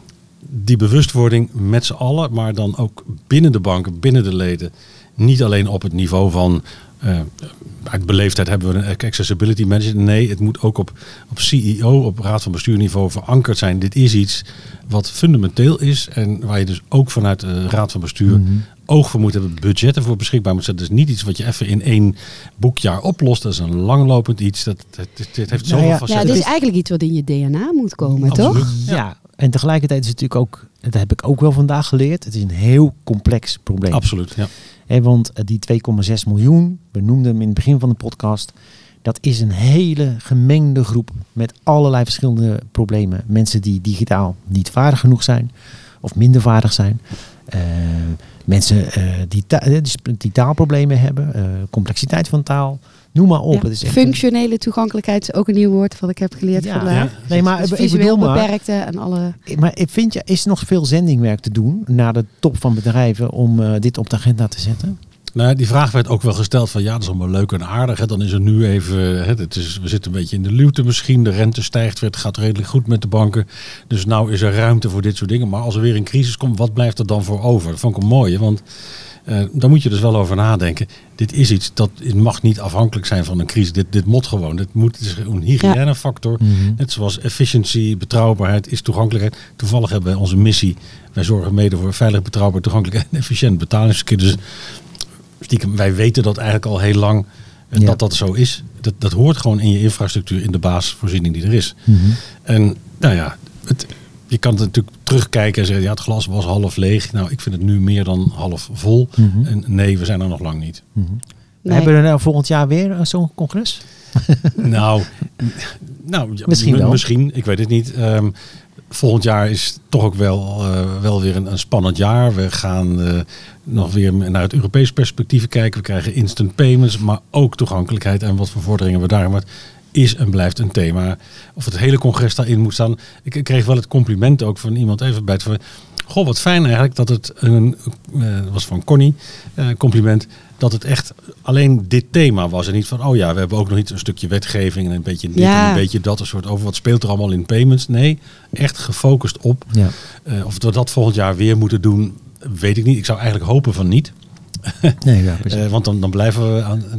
die bewustwording met z'n allen, maar dan ook binnen de banken, binnen de leden. Niet alleen op het niveau van, uh, uit beleefdheid hebben we een accessibility manager. Nee, het moet ook op, op C E O, op raad van bestuurniveau verankerd zijn. Dit is iets wat fundamenteel is en waar je dus ook vanuit de raad van bestuur mm-hmm. oog voor moet hebben, budgetten voor beschikbaar moet zetten. Dat is niet iets wat je even in één boekjaar oplost. Dat is een langlopend iets. Dat, dat, dat, dat heeft zoveel nou ja, facetten. Ja, dit is eigenlijk iets wat in je D N A moet komen, Absoluut. toch? Ja. ja, en tegelijkertijd is het natuurlijk ook, dat heb ik ook wel vandaag geleerd, het is een heel complex probleem. Absoluut, ja. He, want die twee komma zes miljoen, we noemden hem in het begin van de podcast, dat is een hele gemengde groep met allerlei verschillende problemen. Mensen die digitaal niet vaardig genoeg zijn of minder vaardig zijn. Uh, mensen uh, die, ta- die taalproblemen hebben, uh, complexiteit van taal. Noem maar op. Ja, Het is echt functionele toegankelijkheid is ook een nieuw woord wat ik heb geleerd ja, vandaag. Ja. Nee, maar dus ik visueel bedoel maar, beperkte en alle. Maar ik vind je, is er nog veel zendingwerk te doen naar de top van bedrijven om uh, dit op de agenda te zetten? Nou, die vraag werd ook wel gesteld van ja, dat is allemaal leuk en aardig. Hè. Dan is er nu even, hè, het is, we zitten een beetje in de luwte misschien. De rente stijgt, het gaat redelijk goed met de banken. Dus nou is er ruimte voor dit soort dingen. Maar als er weer een crisis komt, wat blijft er dan voor over? Dat vond ik een mooie, want uh, daar moet je dus wel over nadenken. Dit is iets, dat het mag niet afhankelijk zijn van een crisis. Dit, dit moet gewoon. Dit moet, het is een hygiënefactor. Ja. Mm-hmm. Net zoals efficiëntie, betrouwbaarheid, is toegankelijkheid. Toevallig hebben wij onze missie. Wij zorgen mede voor veilig, betrouwbaar, toegankelijk en efficiënt betalingsverkeer. Dus stiekem, wij weten dat eigenlijk al heel lang uh, ja. dat dat zo is. Dat, dat hoort gewoon in je infrastructuur, in de basisvoorziening die er is. Mm-hmm. En nou ja, het, je kan het natuurlijk terugkijken en zeggen, ja, het glas was half leeg. Nou, ik vind het nu meer dan half vol. Mm-hmm. En nee, we zijn er nog lang niet. Mm-hmm. Nee. Hebben we er nou volgend jaar weer uh, zo'n congres? nou, nou ja, misschien wel. Misschien, ik weet het niet. Um, Volgend jaar is toch ook wel, uh, wel weer een, een spannend jaar. We gaan uh, nog weer naar het Europees perspectief kijken. We krijgen instant payments, maar ook toegankelijkheid en wat voor vorderingen we daarin hebben. Is en blijft een thema. Of het hele congres daarin moet staan. Ik, ik kreeg wel het compliment ook van iemand even bij het van, goh, wat fijn eigenlijk dat het een, uh, dat was van Connie, uh, compliment, dat het echt alleen dit thema was. En niet van, oh ja, we hebben ook nog niet een stukje wetgeving en een beetje dit ja. en een beetje dat. Een soort over wat speelt er allemaal in payments. Nee, echt gefocust op. Ja. Uh, of we dat volgend jaar weer moeten doen, weet ik niet. Ik zou eigenlijk hopen van niet. Nee, ja, precies. uh, want dan, dan blijven we aan,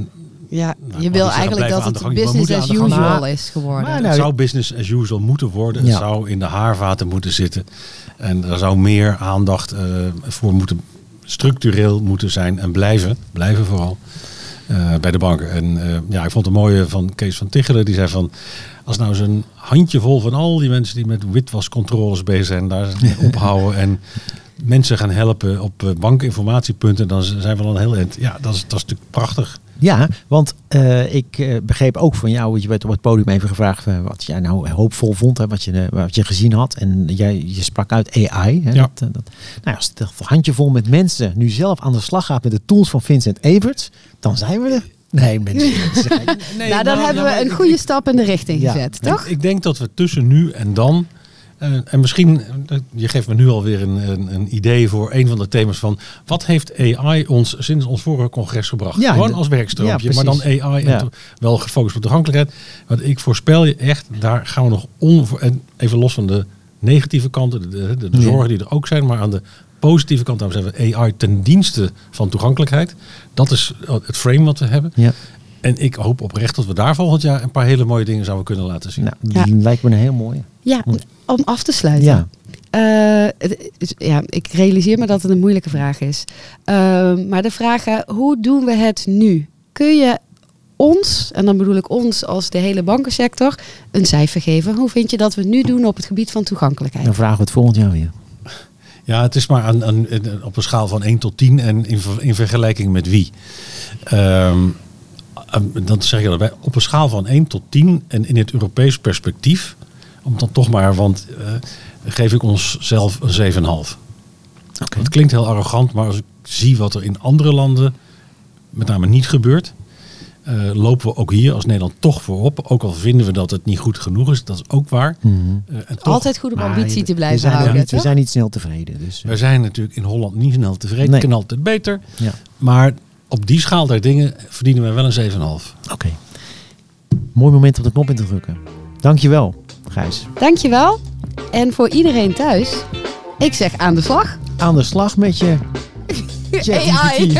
Ja, Nou, je ik wil wou niet zeggen, eigenlijk blijven dat aan de het gang. We business moeten as aan de gang. usual Maar- is geworden. Maar Het nou, zou business as usual moeten worden. Het Ja. zou in de haarvaten moeten zitten. En er zou meer aandacht uh, voor moeten, structureel moeten zijn en blijven. Blijven vooral. Uh, bij de banken. En uh, ja, ik vond het mooie van Kees van Tichelen. Die zei van, als nou zo'n handjevol van al die mensen die met witwascontroles bezig zijn, daar ophouden en mensen gaan helpen op uh, bankinformatiepunten, dan zijn we dan heel eind. Ja, dat is, dat is natuurlijk prachtig. Ja, want uh, ik uh, begreep ook van jou, je werd op het podium even gevraagd uh, wat jij nou hoopvol vond, hè, wat, je, uh, wat je gezien had. En jij, je sprak uit A I. Hè, Ja. dat, uh, dat, nou ja, als het handjevol met mensen nu zelf aan de slag gaat met de tools van Vincent Everts, dan zijn we er. Nee, mensen. Nee, nou, dan maar- hebben ja, we maar een ik- goede stap in de richting Ja. gezet, Ik, toch? ik denk dat we tussen nu en dan. Uh, en misschien, uh, je geeft me nu alweer een, een, een idee voor een van de thema's van. Wat heeft A I ons sinds ons vorige congres gebracht? Ja, Gewoon de- als werkstroompje, ja, maar dan precies. A I en Ja. to- wel gefocust op toegankelijkheid. Want ik voorspel je echt, daar gaan we nog on. En even los van de negatieve kanten, de, de, de, de Ja. zorgen die er ook zijn, maar aan de positieve kant hebben we A I ten dienste van toegankelijkheid. Dat is het frame wat we hebben. Ja. En ik hoop oprecht dat we daar volgend jaar een paar hele mooie dingen zouden kunnen laten zien. Nou, die lijkt me een heel mooie. Ja, om af te sluiten. Ja. Eh, het is- ja, ik realiseer me dat het een moeilijke vraag is. Uh, maar de vraag, uh, hoe doen we het nu? Kun je ons, en dan bedoel ik ons als de hele bankensector, een cijfer geven? Hoe vind je dat we het nu doen op het gebied van toegankelijkheid? Dan vragen we het volgend jaar weer. Ja, het is maar aan, aan, op een schaal van één tot tien en in, ver- in vergelijking met wie. Um, dan zeg je daarbij, op een schaal van één tot tien en in het Europees perspectief, om dan toch maar, want uh, geef ik ons zelf een zeven komma vijf. Okay. Het klinkt heel arrogant, maar als ik zie wat er in andere landen met name niet gebeurt, uh, lopen we ook hier als Nederland toch voorop. Ook al vinden we dat het niet goed genoeg is, dat is ook waar. Mm-hmm. Uh, en toch, Altijd goed om Maar ambitie je- te we blijven zijn, houden. niet, we toch? zijn niet snel tevreden. Dus, uh, wij zijn natuurlijk in Holland niet snel tevreden. Nee. Kan altijd beter. ja. Maar op die schaal der dingen verdienen wij wel een zeven komma vijf. Oké. Okay. Mooi moment om de knop in te drukken. Dankjewel, Gijs. Dankjewel. En voor iedereen thuis, ik zeg aan de slag. Aan de slag met je A I.